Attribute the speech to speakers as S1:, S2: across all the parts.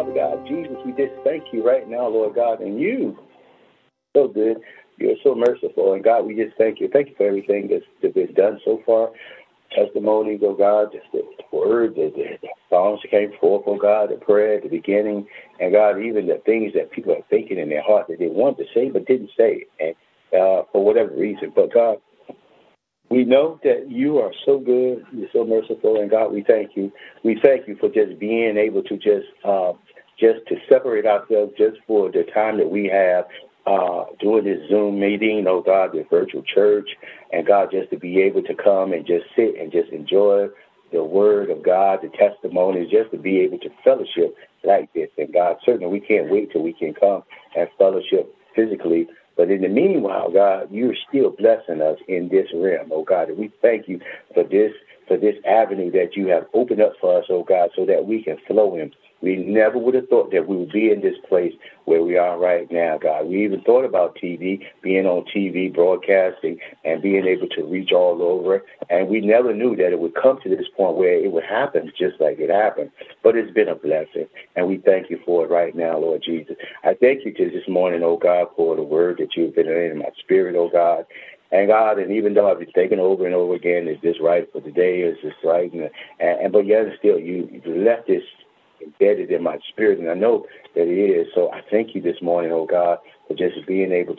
S1: Father God. Jesus, we just thank you right now, Lord God, and you so good. You're so merciful. And God, we just thank you. Thank you for everything that's been done so far. Testimonies, oh God, just the word, the songs that came forth, oh God, the prayer at the beginning, and God, even the things that people are thinking in their heart that they wanted to say but didn't say, and for whatever reason. But God, we know that you are so good, you're so merciful, and God, we thank you. We thank you for just being able to just to separate ourselves just for the time that we have doing this Zoom meeting, oh God, the virtual church, and God, just to be able to come and just sit and just enjoy the word of God, the testimonies, just to be able to fellowship like this. And God, certainly we can't wait till we can come and fellowship physically. But in the meanwhile, God, you're still blessing us in this realm, oh God. And we thank you for this avenue that you have opened up for us, oh God, so that we can flow in. We never would have thought that we would be in this place where we are right now, God. We even thought about TV, being on TV, broadcasting, and being able to reach all over. And we never knew that it would come to this point where it would happen just like it happened. But it's been a blessing, and we thank you for it right now, Lord Jesus. I thank you to this morning, oh God, for the word that you've been in my spirit, oh God. And God, and even though I've been thinking over and over again, is this right for today? Is this right? But yet still, you left this embedded in my spirit, and I know that it is. So I thank you this morning, oh God, for just being able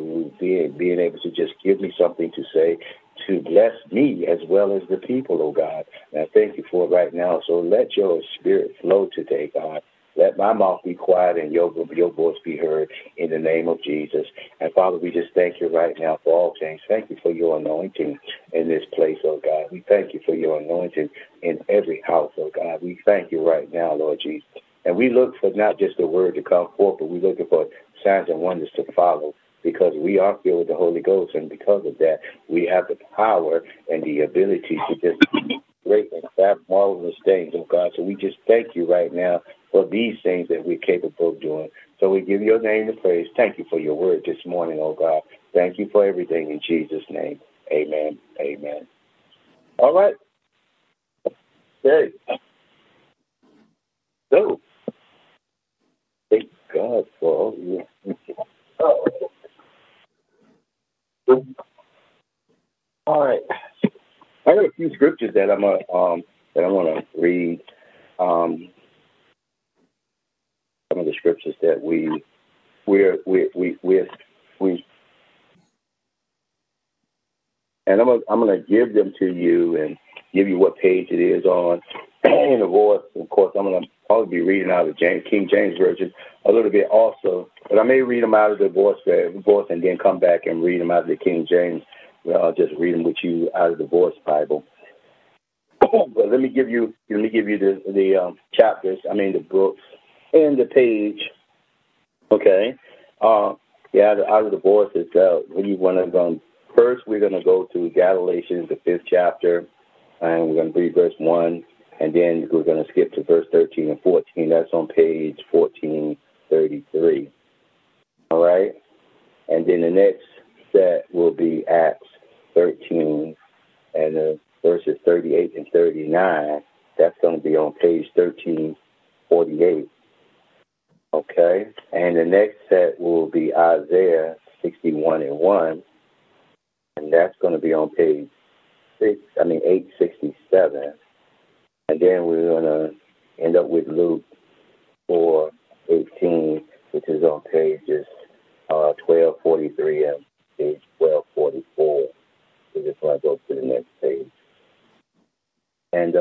S1: to just give me something to say to bless me as well as the people, oh God. And I thank you for it right now. So let your spirit flow today, God. Let my mouth be quiet and your voice be heard in the name of Jesus. And Father, we just thank you right now for all things. Thank you for your anointing in this place, oh God. We thank you for your anointing in every house, oh God. We thank you right now, Lord Jesus. And we look for not just the word to come forth, but we're looking for signs and wonders to follow, because we are filled with the Holy Ghost. And because of that, we have the power and the ability to just great and fab marvelous things, oh God. So we just thank you right now for these things that we're capable of doing. So we give your name the praise. Thank you for your word this morning, oh God. Thank you for everything in Jesus' name. Amen. Amen. All right. Okay. So, thank God for all you. Oh. All right. I got a few scriptures that I want to read. Some of the scriptures that we and I'm gonna give them to you and give you what page it is on. In the voice, of course, I'm gonna probably be reading out of King James Version a little bit also, but I may read them out of the voice and then come back and read them out of the King James. Well, I'll just read them with you out of the Voice Bible. But let me give you the chapters. I mean the books and the page. Okay. Out of the Voice itself. We want to go first. We're going to go to Galatians, the 5th chapter, and we're going to read verse 1, and then we're going to skip to verse 13 and 14. That's on page 1433. All right. And then the next set will be Acts 13, and verses 38 and 39. That's going to be on page 1348. Okay. And the next set will be Isaiah 61 and 1. And that's going to be on page 867. And then we're going to end up with Luke 4:18, which is on pages 1243 and page 1244. We just want to go to the next page. And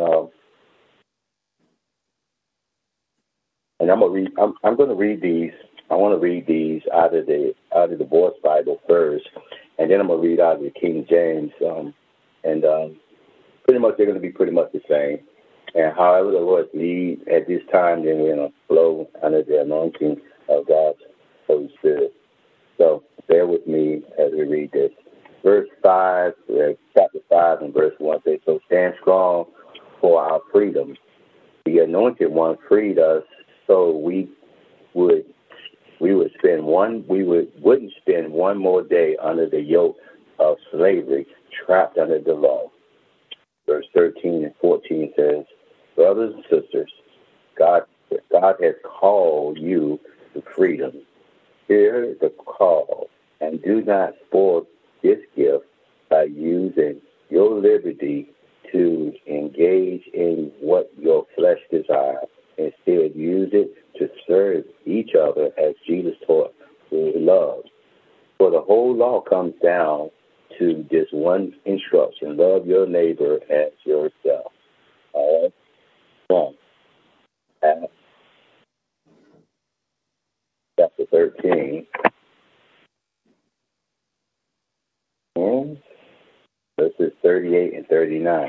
S1: I'm gonna read. I'm going to read these. I want to read these out of the Voice Bible first, and then I'm going to read out of the King James. Pretty much they're going to be pretty much the same. And however the Lord leads at this time, then we're going to flow under the anointing of God's Holy Spirit. So bear with me as we read this. Verse 5, chapter 5 and verse 1 says, "So stand strong for our freedom. The Anointed One freed us, so we wouldn't spend wouldn't spend one more day under the yoke of slavery, trapped under the law." Verse 13 and 14 says, "Brothers and sisters, God has call you to freedom. Hear the call and do not spoil this gift by using your liberty to engage in what your flesh desires. Instead, use it to serve each other as Jesus taught with love. For the whole law comes down to this one instruction: love your neighbor as yourself. All right? From Acts chapter 13. And verses 38 and 39.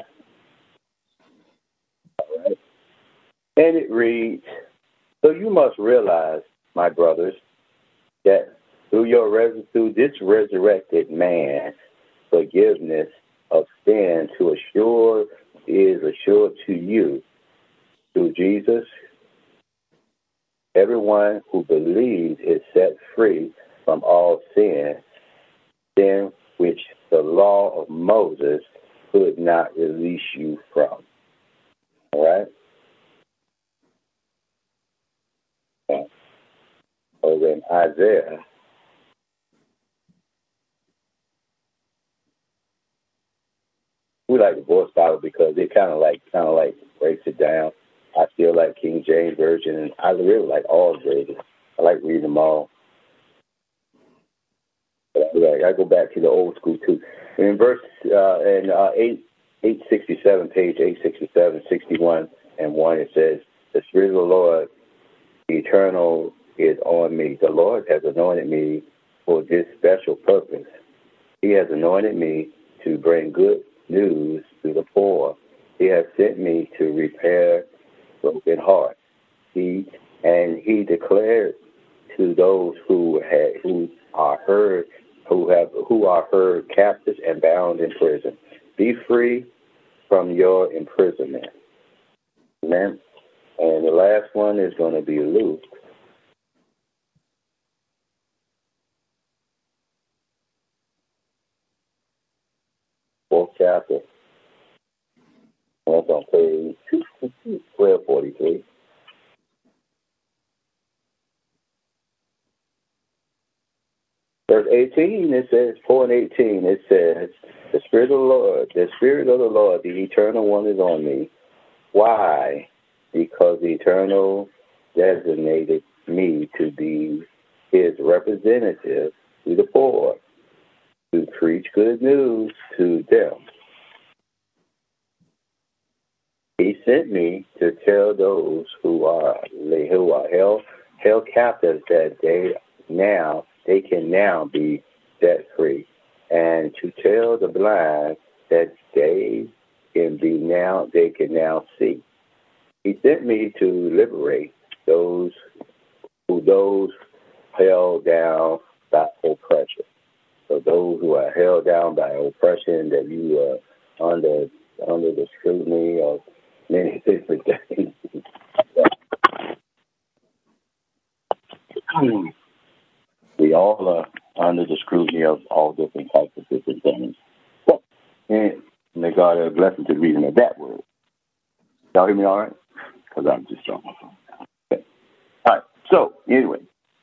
S1: All right? And it reads, so you must realize, my brothers, that through this resurrected man, forgiveness of sin is assured to you through Jesus. Everyone who believes is set free from all sin which the law of Moses could not release you from. All right? Over in Isaiah, we like the Voice Bible because it kind of like breaks it down. I still like King James Version, and I really like all versions. I like reading them all. But I go back to the old school too. In verse 867, page 867, 61 and 1, it says, "The Spirit of the Lord, the Eternal, is on me. The Lord has anointed me for this special purpose. He has anointed me to bring good news to the poor. He has sent me to repair broken hearts. He declared to those who are heard captives and bound in prison, be free from your imprisonment." Amen. And the last one is going to be Luke. Fourth chapter. That's on page 1243. Verse 18, it says, 4 and 18, it says, the Spirit of the Lord, the Eternal One is on me. Why? Because the Eternal designated me to be his representative to the poor, to preach good news to them. He sent me to tell those who are held captives that they can now be set free, and to tell the blind that they can now see. He sent me to liberate those held down by oppression. So those who are held down by oppression, that you are under the scrutiny of many different things. We all are under the scrutiny of all different types of different things. And may God have a blessing to the reading of that word. Y'all hear me all right? Because I'm just on my phone. Okay. All right. So, anyway,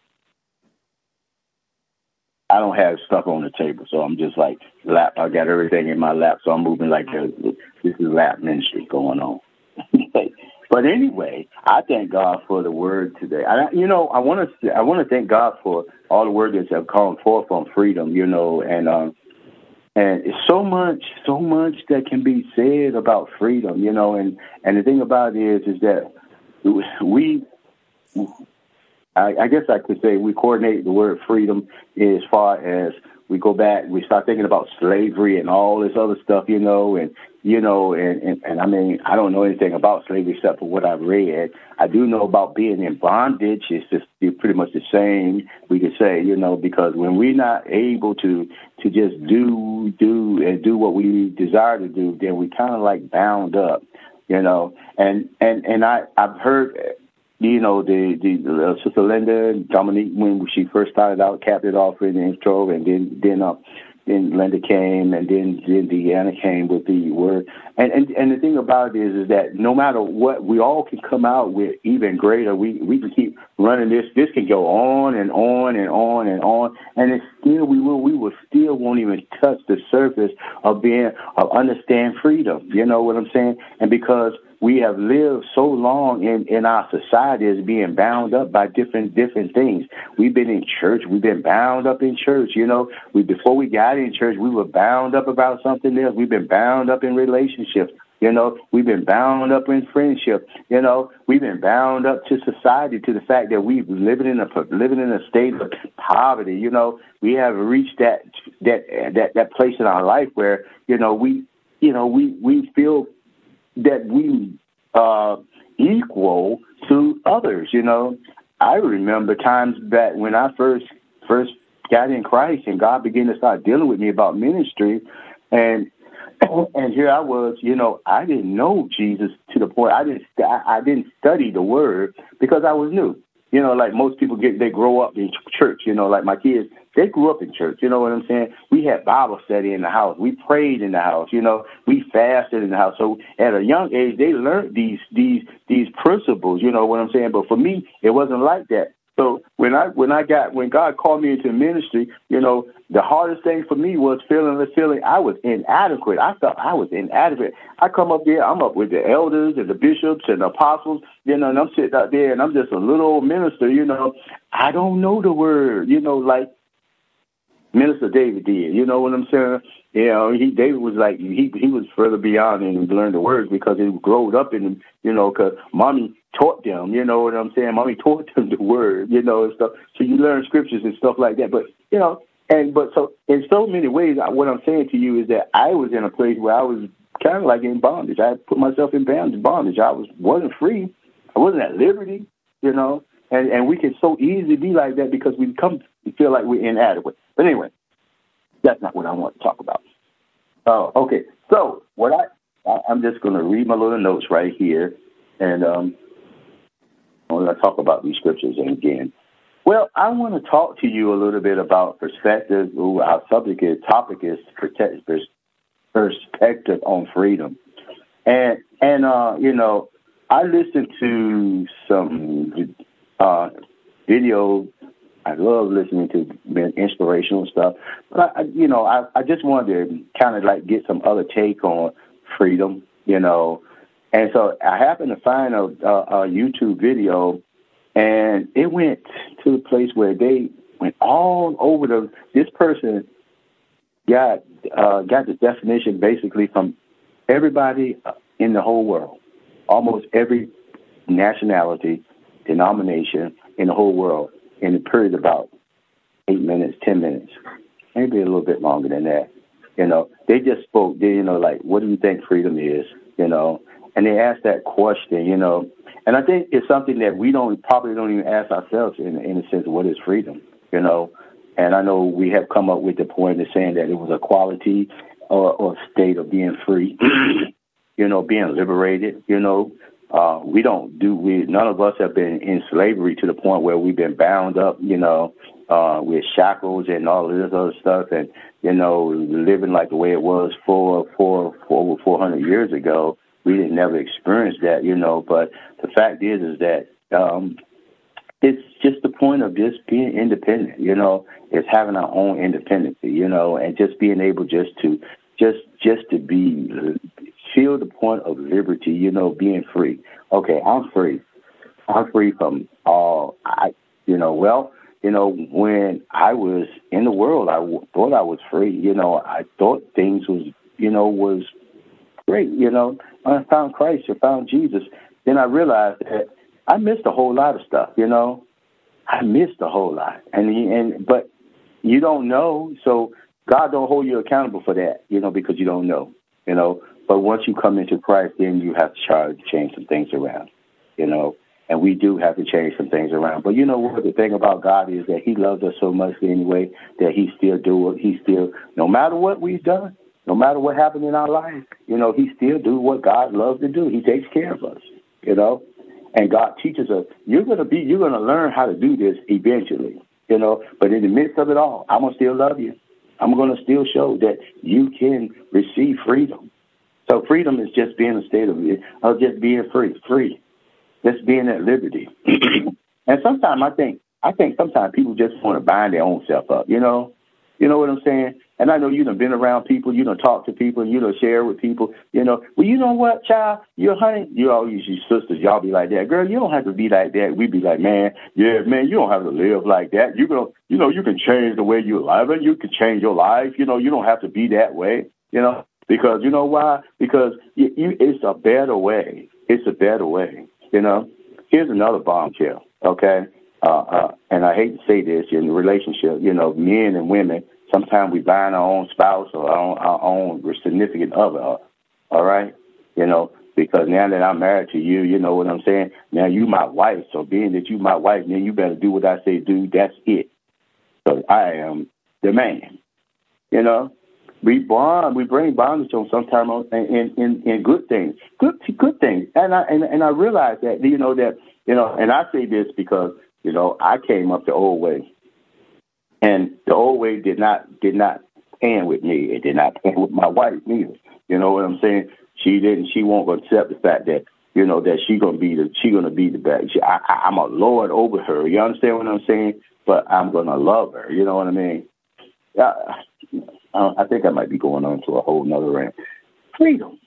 S1: I don't have stuff on the table, so I'm just like lap. I got everything in my lap, so I'm moving like this is lap ministry going on. But anyway, I thank God for the word today. I want to thank God for all the words that have come forth on freedom. And it's so much that can be said about freedom. And the thing about it is that I guess I could say we coordinate the word freedom as far as we go back, we start thinking about slavery and all this other stuff, and I mean, I don't know anything about slavery except for what I've read. I do know about being in bondage. It's just pretty much the same, we could say, because when we're not able to just do what we desire to do, then we kind of like bound up, and I've heard, the Sister Linda, Dominique, when she first started out, capped it off in the intro, and then then Linda came, and then Deanna came with the word. And the thing about it is that no matter what, we all can come out with even greater. We can keep running this. This can go on and on and on and on, and it's still we will still won't even touch the surface of understand freedom. You know what I'm saying? And because we have lived so long in our society as being bound up by different things. We've been in church. We've been bound up in church. You know, before we got in church, we were bound up about something else. We've been bound up in relationships. You know, we've been bound up in friendship. You know, we've been bound up to society, to the fact that we living in a state of poverty. You know, we have reached that place in our life where we feel that we equal to others. You know, I remember times back when I first got in Christ and God began to start dealing with me about ministry, and here I was, I didn't know Jesus to the point I didn't study the Word because I was new. You know, like most people they grow up in church. You know, like my kids, they grew up in church. You know what I'm saying? We had Bible study in the house. We prayed in the house. You know, we fasted in the house. So at a young age, they learned these principles. You know what I'm saying? But for me, it wasn't like that. So when God called me into ministry, the hardest thing for me was feeling I was inadequate. I felt I was inadequate. I come up there, I'm up with the elders and the bishops and the apostles, and I'm sitting out there and I'm just a little old minister, I don't know the word, like Minister David did. You know what I'm saying? David was like, he was further beyond and learned the words because he growed up in them, because mommy taught them, you know what I'm saying? Mommy taught them the word, and stuff. So you learn scriptures and stuff like that. But, so in so many ways, what I'm saying to you is that I was in a place where I was kind of like in bondage. I put myself in bondage. I wasn't free. I wasn't at liberty, and we can so easily be like that because we feel like we're inadequate. But anyway, that's not what I want to talk about. Okay. So I'm just going to read my little notes right here, and I'm going to talk about these scriptures again. Well, I want to talk to you a little bit about perspective. Our topic is perspective on freedom, and I listened to some video. I love listening to inspirational stuff, but I just wanted to kind of like get some other take on freedom, and so I happened to find a YouTube video, and it went to the place where they went all over this person got the definition basically from everybody in the whole world, almost every nationality, denomination in the whole world, in a period of about 8 minutes, 10 minutes, maybe a little bit longer than that. They just spoke, like, what do you think freedom is? And they asked that question, and I think it's something that we probably don't even ask ourselves in a sense, what is freedom? And I know we have come up with the point of saying that it was a quality or state of being free, being liberated, none of us have been in slavery to the point where we've been bound up, with shackles and all of this other stuff and, living like the way it was for over 400 years ago. We didn't never experience that, but the fact is that it's just the point of just being independent, it's having our own independence, and just being able just to feel the point of liberty, being free. Okay, I'm free. I'm free from all. When I was in the world, I thought I was free. I thought things was great. I found Christ, I found Jesus. Then I realized that I missed a whole lot of stuff. I missed a whole lot, but you don't know, so God don't hold you accountable for that. Because you don't know. But once you come into Christ, then you have to change some things around, and we do have to change some things around. But what the thing about God is that he loves us so much anyway that he still, no matter what we've done, no matter what happened in our life, he still do what God loves to do. He takes care of us, and God teaches us, you're going to learn how to do this eventually, but in the midst of it all, I'm going to still love you. I'm going to still show that you can receive freedom. So freedom is just being a state of just being free, just being at liberty. And sometimes I think sometimes people just want to bind their own self up, you know what I'm saying? And I know you done been around people, you done talked to people, and you done share with people, you know. Well, you know what, child? You're honey, you all you sisters, y'all be like that. Girl, you don't have to be like that. We be like, man, yeah, man, you don't have to live like that. You can change the way you live, and you can change your life. You know, you don't have to be that way, you know, because you know why? Because it's a better way. It's a better way, you know. Here's another bombshell, okay? And I hate to say this in a relationship, you know, men and women, sometimes we bind our own spouse or our own significant other, all right? You know, because now that I'm married to you, you know what I'm saying? Now you my wife, so being that you my wife, then you better do what I say do. That's it. So I am the man, you know? We bring bondage on sometimes in good things, good things. And I realize that, and I say this because, you know, I came up the old way, and the old way did not end with me. It did not end with my wife neither. You know what I'm saying? She won't accept the fact that, you know, that she's gonna be the best. I'm a lord over her. You understand what I'm saying? But I'm gonna love her. You know what I mean? I think I might be going on to a whole nother rant. Freedom.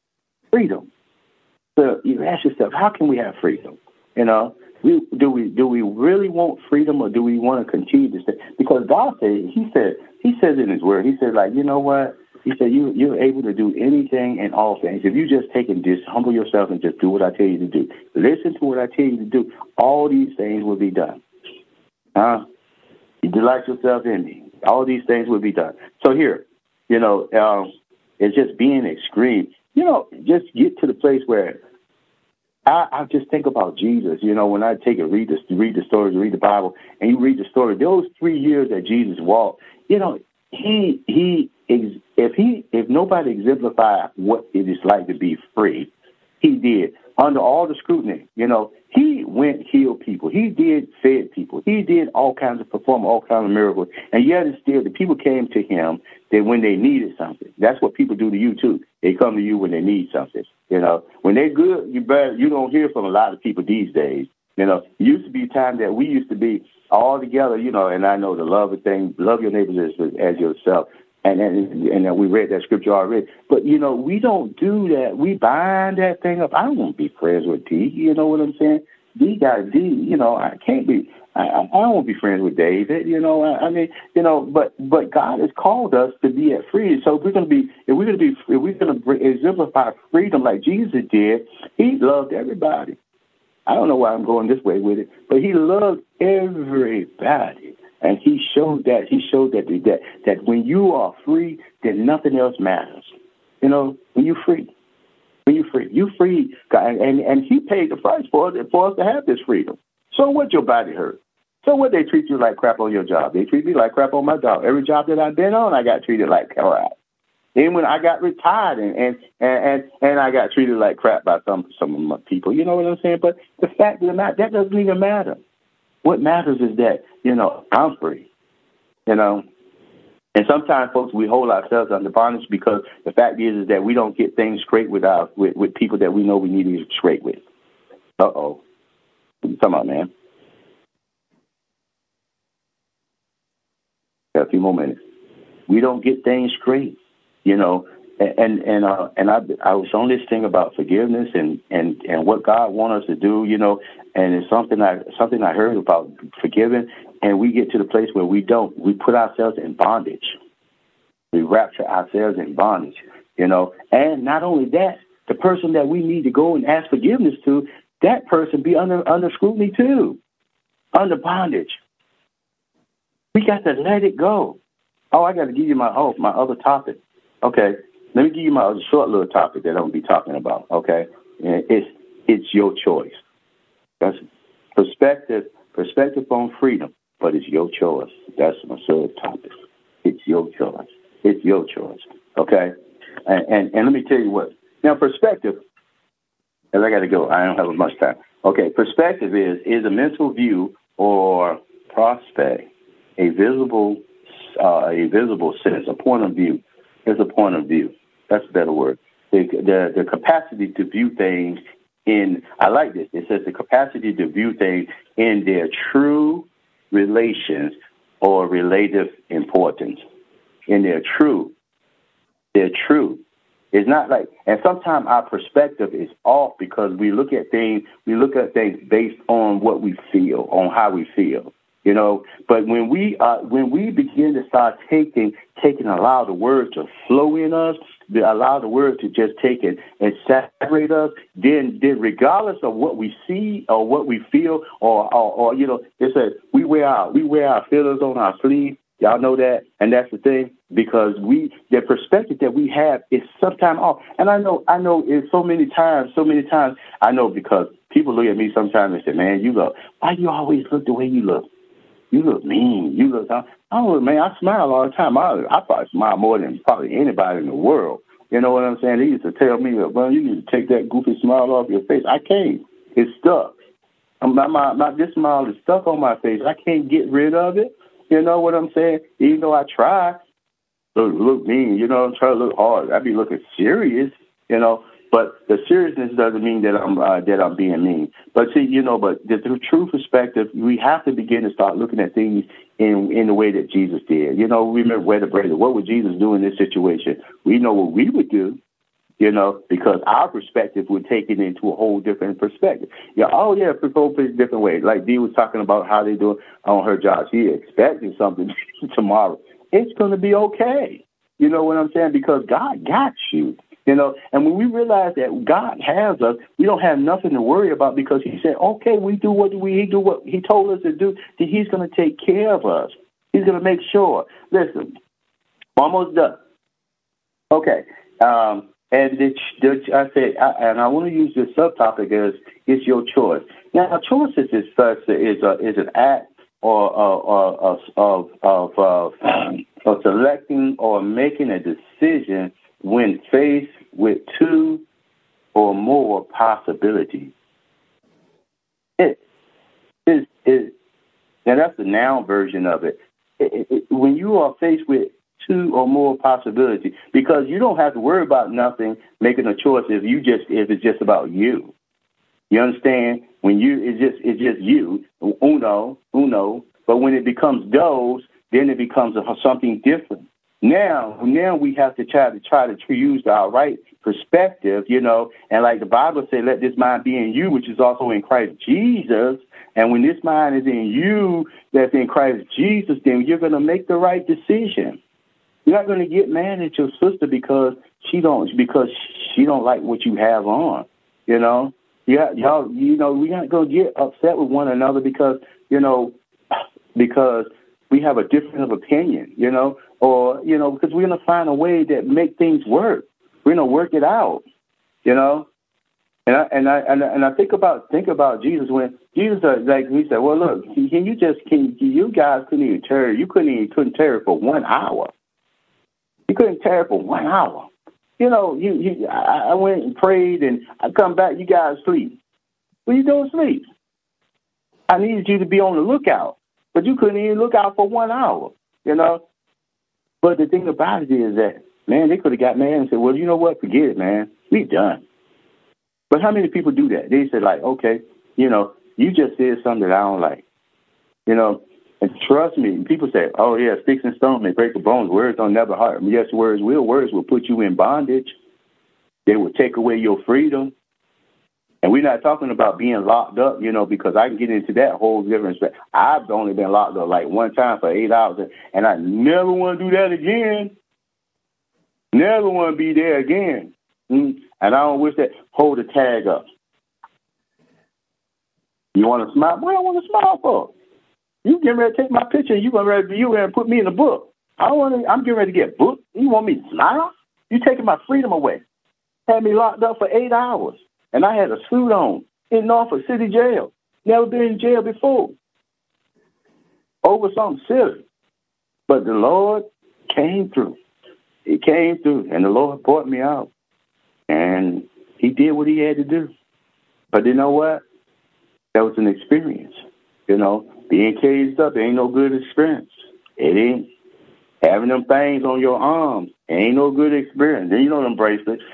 S1: So you ask yourself, how can we have freedom? You know, do we really want freedom, or do we want to continue to stay? Because God he says in His Word, He said, like, you know what? He said, you're able to do anything and all things if you just take and just humble yourself and just do what I tell you to do. Listen to what I tell you to do. All these things will be done. You delight yourself in me. All these things will be done. So here, you know, it's just being extreme. You know, just get to the place where I just think about Jesus. You know, when I take and read the stories, read the Bible, and you read the story, those 3 years that Jesus walked, you know, if nobody exemplified what it is like to be free, He did. Under all the scrutiny, you know, He went healed people. He did fed people. He did perform all kinds of miracles. And yet and still, the people came to Him that when they needed something. That's what people do to you too. They come to you when they need something. You know, when they're good, you don't hear from a lot of people these days. You know, it used to be a time that we used to be all together, you know, and I know the love your neighbors as yourself. And we read that scripture already. But, you know, we don't do that. We bind that thing up. I don't want to be friends with D. You know what I'm saying? D got D. You know, I can't be. I don't want to be friends with David. You know, I mean, you know, but God has called us to be at freedom. So if we're going to exemplify freedom like Jesus did, He loved everybody. I don't know why I'm going this way with it, but He loved everybody. And He showed that when you are free, then nothing else matters. You know, when you're free, you free, and He paid the price for us to have this freedom. So what your body hurt? So what they treat you like crap on your job? They treat me like crap on my job. Every job that I've been on, I got treated like crap. Then when I got retired and I got treated like crap by some of my people, you know what I'm saying? But the fact of the matter, that doesn't even matter. What matters is that, you know, I'm free, you know. And sometimes, folks, we hold ourselves under bondage because the fact is that we don't get things straight with people that we know we need to get straight with. Uh-oh. What are you talking about, man? Got a few more minutes. We don't get things straight, you know. And I was on this thing about forgiveness and what God wants us to do, you know, and it's something I heard about forgiving, and we get to the place where we don't. We put ourselves in bondage. We rapture ourselves in bondage, you know. And not only that, the person that we need to go and ask forgiveness to, that person be under scrutiny too, under bondage. We got to let it go. Oh, I got to give you my other topic. Okay. Let me give you my short little topic that I'm going to be talking about, okay? And it's your choice. That's perspective on freedom, but it's your choice. That's my third topic. It's your choice. It's your choice, okay? And let me tell you what. Now, perspective, and I got to go. I don't have much time. Okay, perspective is a mental view or prospect, a a visible sense, a point of view. It's a point of view. That's a better word. The capacity to view things in, I like this. It says the capacity to view things in their true relations or relative importance. In their true. They're true. It's not like, and sometimes our perspective is off because we look at things based on what we feel, on how we feel, you know. But when we begin to start allow the word to flow in us, allow the word to just take it and saturate us, then regardless of what we see or what we feel, or you know, it says we wear our feelings on our sleeve. Y'all know that, and that's the thing, because the perspective that we have is sometimes off. And I know it's so many times, I know, because people look at me sometimes and say, man, why you always look the way you look? You look mean. You look, I don't look, man, I smile all the time. I probably smile more than probably anybody in the world. You know what I'm saying? They used to tell me, well, you need to take that goofy smile off your face. I can't. It's stuck. This smile is stuck on my face. I can't get rid of it. You know what I'm saying? Even though I try, look mean, you know, I'm trying to look hard. I be looking serious, you know, but the seriousness doesn't mean that I'm being mean. But see, you know, but the true perspective, we have to begin to start looking at things in the way that Jesus did. You know, remember where the brother, what would Jesus do in this situation? We know what we would do. You know, because our perspective would take it into a whole different perspective. Yeah, propose a different way. Like Dee was talking about how they do it on her job. She expecting something tomorrow. It's going to be okay. You know what I'm saying? Because God got you. You know, and when we realize that God has us, we don't have nothing to worry about, because He said, okay, we do what He told us to do. That He's going to take care of us. He's going to make sure. Listen, almost done. Okay. And I said, and I want to use this subtopic as it's your choice. Now, choices is an act of selecting or making a decision when faced with two or more possibilities. It is, and that's the noun version of it. When you are faced with two or more possibilities, because you don't have to worry about nothing making a choice if it's just about you. You understand? When it's just you, uno. But when it becomes those, then it becomes something different. Now we have to try to use our right perspective, you know, and like the Bible said, let this mind be in you, which is also in Christ Jesus. And when this mind is in you, that's in Christ Jesus, then you're going to make the right decision. You're not going to get mad at your sister because she don't like what you have on. You know, y'all. You know, we're not going to get upset with one another because we have a difference of opinion. You know, or because we're going to find a way that make things work. We're going to work it out. You know, and I think about Jesus when Jesus like he said, well, look, you guys couldn't even tarry. You couldn't tarry for 1 hour. You couldn't tarry for 1 hour. You know, I went and prayed, and I come back, you guys sleep. Well, you don't sleep. I needed you to be on the lookout, but you couldn't even look out for 1 hour, you know. But the thing about it is that, man, they could have got mad and said, well, you know what, forget it, man. We done. But how many people do that? They said, like, okay, you know, you just said something that I don't like, you know. And trust me, people say, oh, yeah, sticks and stones may break the bones. Words don't never hurt. Yes, words will. Words will put you in bondage. They will take away your freedom. And we're not talking about being locked up, you know, because I can get into that whole different space. I've only been locked up like one time for 8 hours, and I never want to do that again. Never want to be there again. And I don't wish that. Hold the tag up. You want to smile? What do I want to smile for? You getting ready to take my picture and you and put me in the book. I'm getting ready to get booked. You want me to smile? You taking my freedom away. Had me locked up for 8 hours. And I had a suit on in Norfolk City Jail. Never been in jail before. Over something silly. But the Lord came through. He came through and the Lord brought me out. And He did what He had to do. But you know what? That was an experience. You know, being caged up ain't no good experience. It ain't. Having them things on your arms ain't no good experience. Then you know them bracelets.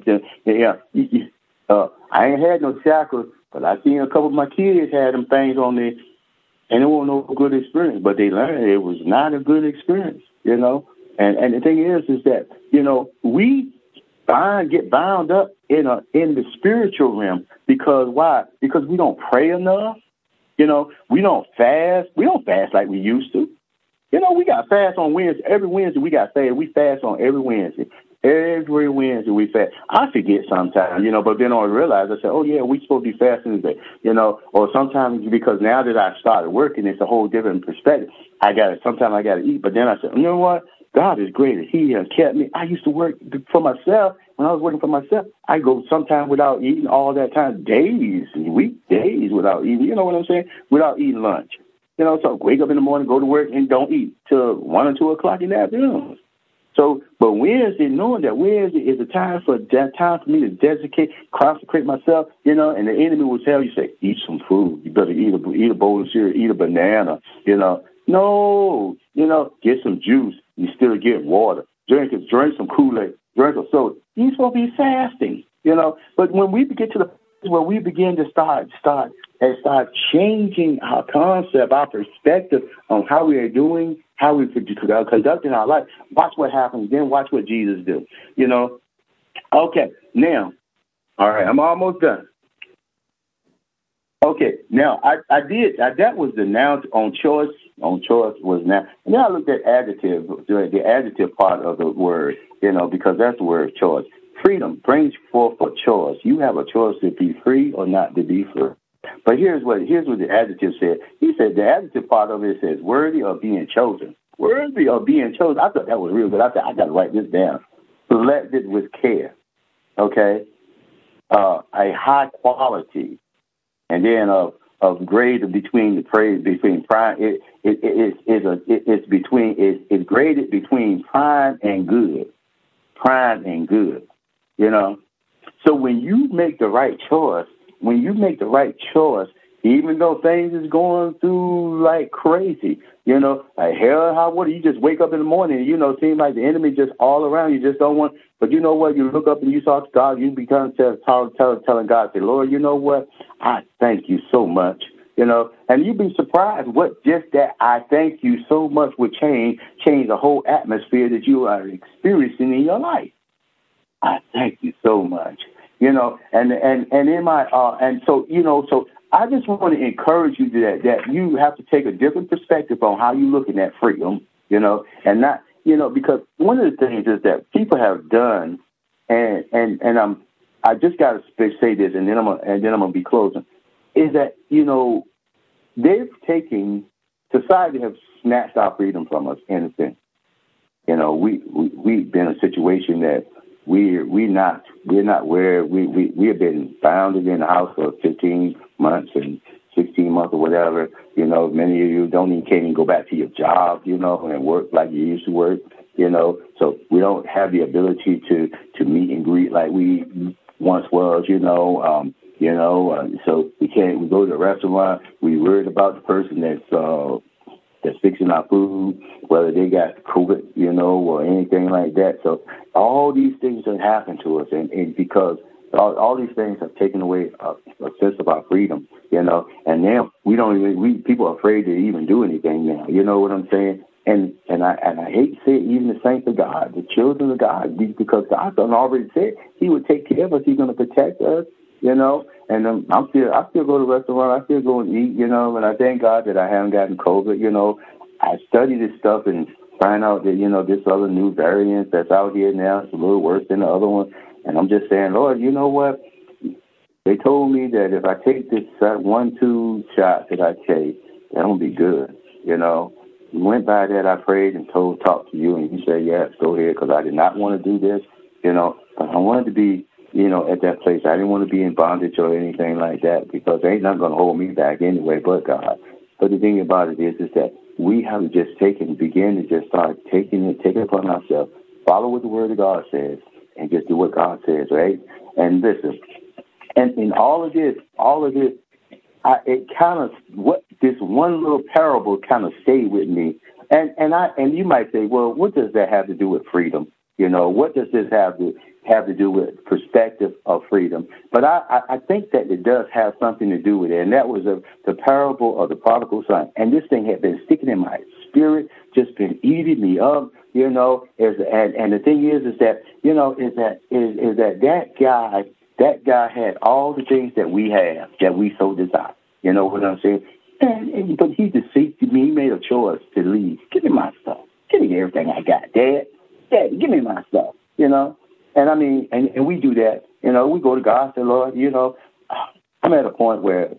S1: I ain't had no shackles, but I seen a couple of my kids had them things on there, and it wasn't no good experience. But they learned it was not a good experience, you know. And the thing is that, you know, we get bound up in the spiritual realm because why? Because we don't pray enough. You know, we don't fast. We don't fast like we used to. You know, we got fast on Wednesday. Every Wednesday we got fast. We fast on every Wednesday. Every Wednesday we fast. I forget sometimes, you know, but then I realize, I said, oh, yeah, we supposed to be fasting today, you know, or sometimes because now that I started working, it's a whole different perspective. Sometimes I got to eat, but then I said, you know what? God is great. He has kept me. I used to work for myself. When I was working for myself, I go sometimes without eating all that time, days, weekdays without eating. You know what I'm saying? Without eating lunch. You know, so wake up in the morning, go to work, and don't eat till 1 or 2 o'clock in the afternoon. So, but Wednesday, knowing that Wednesday is a time for me to consecrate myself, you know, and the enemy will tell you, say, eat some food. You better eat a bowl of cereal, eat a banana, you know. No, you know, get some juice. You still get water. Drink some Kool-Aid. Drink some soda. You're supposed to be fasting, you know. But when we get to the place where we begin to start changing our concept, our perspective on how we are doing, how we conducting our life, watch what happens. Then watch what Jesus do. You know. Okay, now, all right, I'm almost done. Okay, now that was the noun on choice. On choice was now. And then I looked at adjective, the adjective part of the word, you know, because that's the word choice. Freedom brings forth a choice. You have a choice to be free or not to be free. But here's what the adjective said. He said the adjective part of it says worthy of being chosen. Worthy of being chosen. I thought that was real good. I said I got to write this down. Selected with care. Okay, a high quality. And then of grade between the praise between prime it's graded between prime and good, you know. So when you make the right choice, even though things is going through like crazy, you know, like hell, what do you just wake up in the morning and, you know, seem like the enemy just all around you, just don't want, but you know what, you look up and you talk to God, you become telling God, say, Lord, you know what, I thank you so much, you know, and you'd be surprised what just that I thank you so much would change the whole atmosphere that you are experiencing in your life. I thank you so much, you know, and in my, and so, you know, so I just want to encourage you that you have to take a different perspective on how you're looking at freedom, you know, and not, you know, because one of the things is that people have done, and I just got to say this, and then I'm gonna be closing, is that, you know, society have snatched our freedom from us in a sense. You know, we've been in a situation that we're not where we have been bounded in the house for 15 months and 16 months or whatever. You know, many of you can't even go back to your job, you know, and work like you used to work, you know. So we don't have the ability to meet and greet like we once was, you know. So we go to the restaurant. We worried about the person that's fixing our food, whether they got COVID, you know, or anything like that. So all these things have happened to us, and because all these things have taken away a sense of our freedom, you know. And now people are afraid to even do anything now. You know what I'm saying? And I hate to say it, even the saints of God, the children of God, because God already said He would take care of us. He's going to protect us, you know. And I still go to the restaurant. I still go and eat, you know. And I thank God that I haven't gotten COVID, you know. I study this stuff and find out that, you know, this other new variant that's out here now is a little worse than the other one. And I'm just saying, Lord, you know what? They told me that if I take this 1-2 shot that I take, that I'm going to be good, you know. We went by that, I prayed and talked to you, and you said, yes, go ahead, because I did not want to do this, you know. But I wanted to be, you know, at that place. I didn't want to be in bondage or anything like that, because ain't nothing going to hold me back anyway but God. But the thing about it is that we have to just begin to just start taking it upon ourselves, follow what the Word of God says, and just do what God says, right? And listen, and in all of this, this one little parable kind of stayed with me And you might say, well, what does that have to do with freedom? What does this have to do with perspective of freedom? But I think that it does have something to do with it, and that was the parable of the prodigal son. And this thing had been sticking in my spirit, just been eating me up. And the thing is that guy had all the things that we have that we so desire. You know what I'm saying? But he deceived me. He made a choice to leave. Give me my stuff. Give me everything I got, Dad. Daddy, give me my stuff. And I mean, and we do that. We go to God and say, Lord, I'm at a point where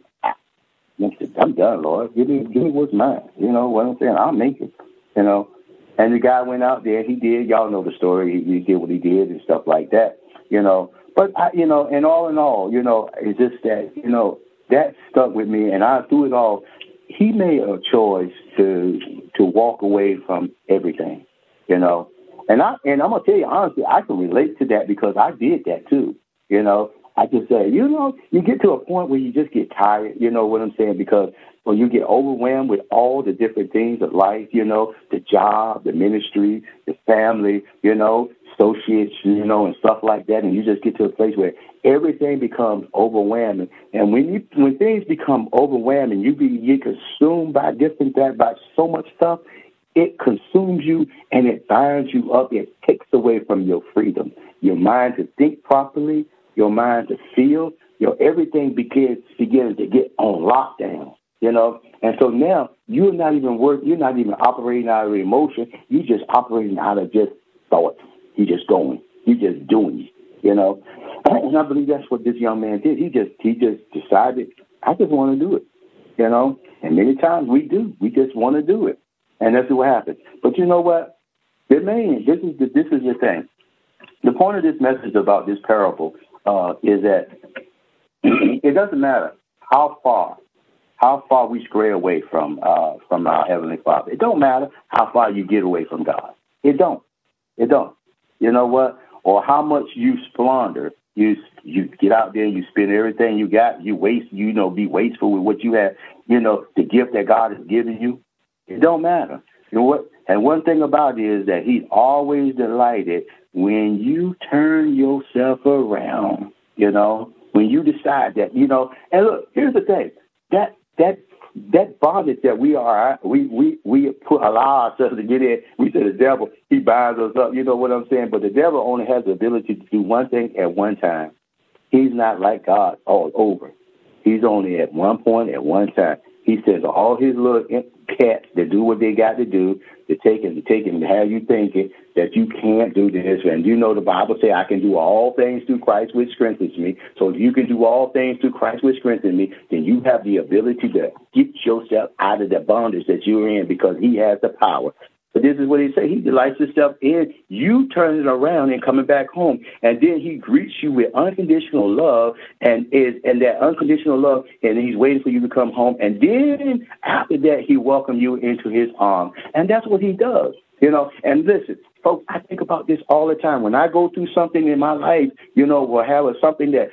S1: I'm done, Lord. Give me what's mine. You know what I'm saying? I'll make it. And the guy went out there. He did. Y'all know the story. He did what he did and stuff like that. But and all in all, it's just that that stuck with me. And through it all, he made a choice to walk away from everything. And I'm gonna tell you honestly, I can relate to that because I did that too. I just say, you get to a point where you just get tired. You know what I'm saying? Because when you get overwhelmed with all the different things of life, the job, the ministry, the family, associates, and stuff like that, and you just get to a place where everything becomes overwhelming. And when things become overwhelming, you get consumed by by so much stuff. It consumes you and it binds you up. It takes away from your freedom, your mind to think properly, your mind to feel. Everything begins to get on lockdown. And so now you're not even operating out of emotion. You're just operating out of just thoughts. You're just going. You're just doing. And I believe that's what this young man did. He just decided, I just want to do it. And many times we do. We just want to do it. And that's what happens. But you know what? This is the thing. The point of this message about this parable is that it doesn't matter how far we stray away from our Heavenly Father. It don't matter how far you get away from God. It don't. You know what? Or how much you squander. You get out there, you spend everything you got, you waste, be wasteful with what you have, the gift that God has given you. It don't matter. You know what? And one thing about it is that he's always delighted when you turn yourself around, when you decide that, and look, here's the thing, that bondage that we allow ourselves to get in, we say the devil, he binds us up, you know what I'm saying? But the devil only has the ability to do one thing at one time. He's not like God all over. He's only at one point at one time. He sends all his little cats that do what they got to do to take and to have you thinking that you can't do this. And the Bible says, I can do all things through Christ which strengthens me. So if you can do all things through Christ which strengthens me, then you have the ability to get yourself out of the bondage that you're in because he has the power. But this is what he said. He delights himself in you turning around and coming back home. And then he greets you with unconditional love and that unconditional love, and he's waiting for you to come home. And then after that, he welcomes you into his arms. And that's what he does, And listen, folks, I think about this all the time. When I go through something in my life, or have something that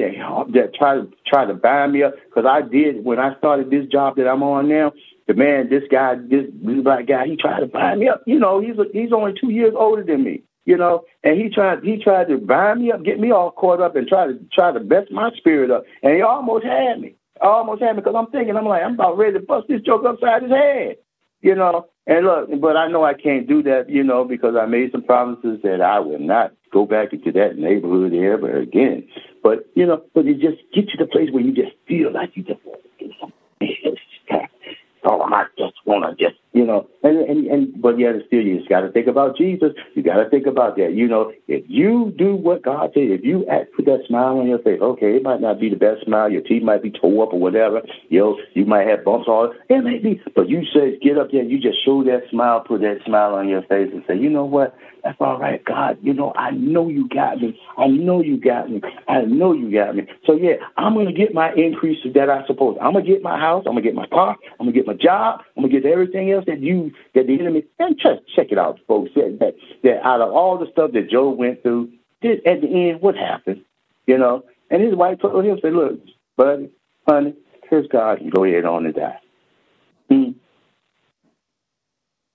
S1: try to bind me up, because I did when I started this job that I'm on now. The man, this black guy, he tried to bind me up. He's only 2 years older than me. And he tried to bind me up, get me all caught up, and try to best my spirit up. And he almost had me. Because I'm about ready to bust this joke upside his head. And look, but I know I can't do that, because I made some promises that I will not go back into that neighborhood ever again. But it just gets to the place where you just feel like you just want to do something. Oh, I just want to but yet still you just got to think about Jesus. You got to think about that. If you do what God said, if you put that smile on your face, okay, it might not be the best smile. Your teeth might be tore up or whatever. You might have bumps on it. It may be, but you say, get up there and you just show that smile, put that smile on your face and say, you know what? That's all right, God. I know you got me. I know you got me. I know you got me. So, yeah, I'm going to get my increase that I suppose. I'm going to get my house. I'm going to get my car. I'm going to get my job. I'm going to get everything else that the enemy. And just check it out, folks. That out of all the stuff that Job went through, at the end, what happened? And his wife told him, said, look, buddy, honey, here's God. You go ahead on and die.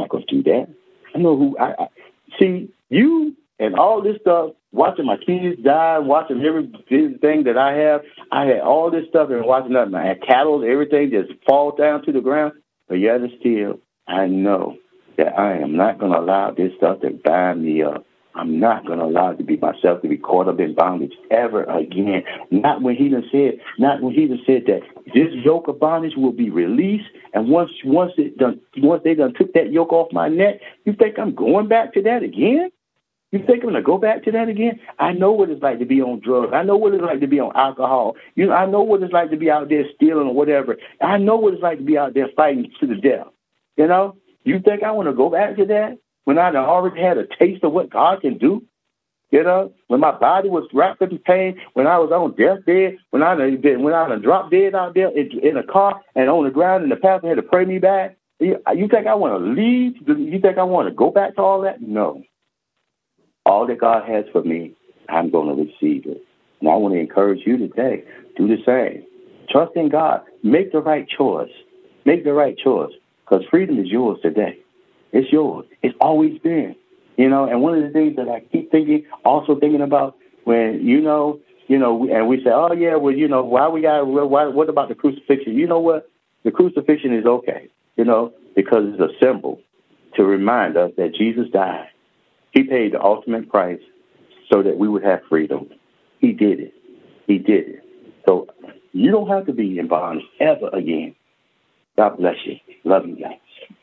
S1: not going to do that. I know who I see you and all this stuff, watching my kids die, watching everything that I have. I had all this stuff and watching that. I had cattle, everything just fall down to the ground. But yet and still, I know that I am not going to allow this stuff to bind me up. I'm not going to allow it to be myself to be caught up in bondage ever again. Not when he done said that this yoke of bondage will be released. And once they done took that yoke off my neck, you think I'm going back to that again? You think I'm going to go back to that again? I know what it's like to be on drugs. I know what it's like to be on alcohol. I know what it's like to be out there stealing or whatever. I know what it's like to be out there fighting to the death. You think I want to go back to that when I already had a taste of what God can do? When my body was wrapped in pain, when I was on deathbed, when I dropped dead out there in a car and on the ground, and the pastor had to pray me back. You think I want to leave? You think I want to go back to all that? No. All that God has for me, I'm going to receive it. And I want to encourage you today, do the same. Trust in God. Make the right choice. Make the right choice, because freedom is yours today. It's yours. It's always been. And one of the things that I keep thinking about when, and we say, oh, yeah, well, what about the crucifixion? You know what? The crucifixion is okay, because it's a symbol to remind us that Jesus died. He paid the ultimate price so that we would have freedom. He did it. He did it. So you don't have to be in bondage ever again. God bless you. Love you guys.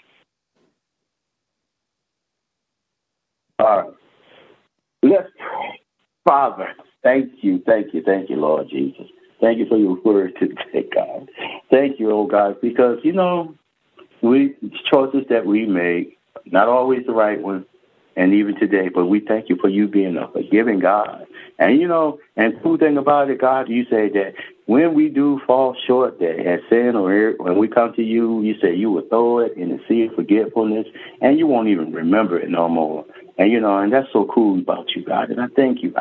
S1: All right. Let's pray. Father, thank you, Lord Jesus. Thank you for your word today, God. Thank you, oh God, because, choices that we make, not always the right one, and even today, but we thank you for you being a forgiving God. And, and the cool thing about it, God, you say that when we do fall short and sin, or when we come to you, you say you will throw it in the sea of forgetfulness, and you won't even remember it no more. And, and that's so cool about you, God. And I thank you.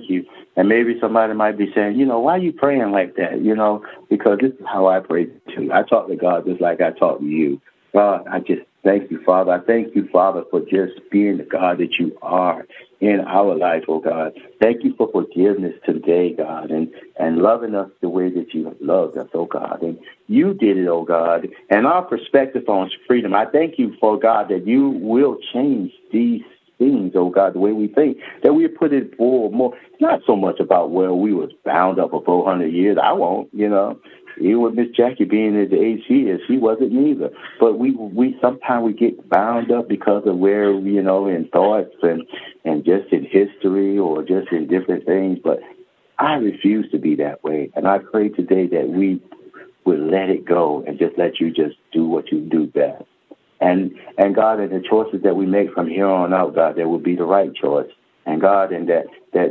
S1: And maybe somebody might be saying, why are you praying like that? Because this is how I pray too. I talk to God just like I talk to you. God, I just thank you, Father. I thank you, Father, for just being the God that you are in our life, oh God. Thank you for forgiveness today, God, and loving us the way that you have loved us, oh God. And you did it, oh God. And our perspective on freedom, I thank you for, God, that you will change these things, oh God, the way we think, that we put it forward more. It's not so much about where we was bound up for 400 years. I won't, even with Miss Jackie being at the age she is, she wasn't neither. But we sometimes we get bound up because of where, in thoughts and just in history or just in different things. But I refuse to be that way. And I pray today that we would let it go and just let you just do what you do best. And God, and the choices that we make from here on out, God, that will be the right choice. And God, and that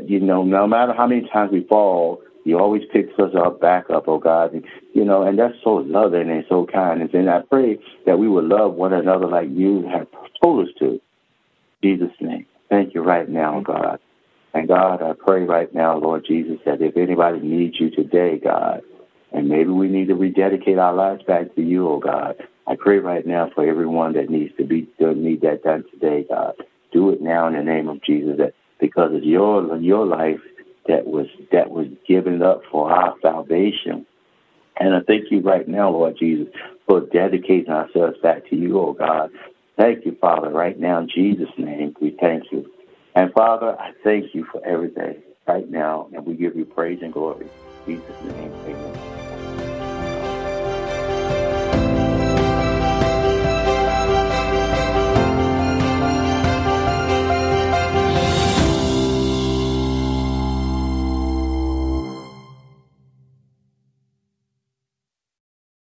S1: no matter how many times we fall, you always picks us up, back up, oh God. And that's so loving and so kind. And I pray that we will love one another like you have told us to. In Jesus' name. Thank you right now, God. And God, I pray right now, Lord Jesus, that if anybody needs you today, God, and maybe we need to rededicate our lives back to you, oh God, I pray right now for everyone that need that done today, God. Do it now in the name of Jesus, that because of your life that was given up for our salvation. And I thank you right now, Lord Jesus, for dedicating ourselves back to you, oh God. Thank you, Father, right now in Jesus' name. We thank you. And Father, I thank you for everything right now, and we give you praise and glory. In Jesus' name, amen.